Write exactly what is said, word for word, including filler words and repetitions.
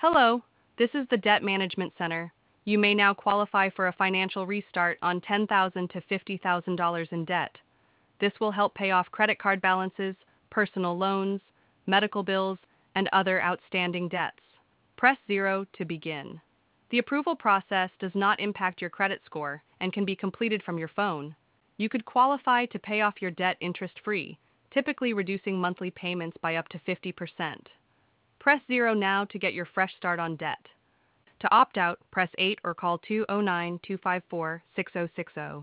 Hello, this is the Debt Management Center. You may now qualify for a financial restart on ten thousand dollars to fifty thousand dollars in debt. This will help pay off credit card balances, personal loans, medical bills, and other outstanding debts. Press zero to begin. The approval process does not impact your credit score and can be completed from your phone. You could qualify to pay off your debt interest-free, typically reducing monthly payments by up to fifty percent. Press zero now to get your fresh start on debt. To opt out, press eight or call two oh nine, two five four, six oh six oh.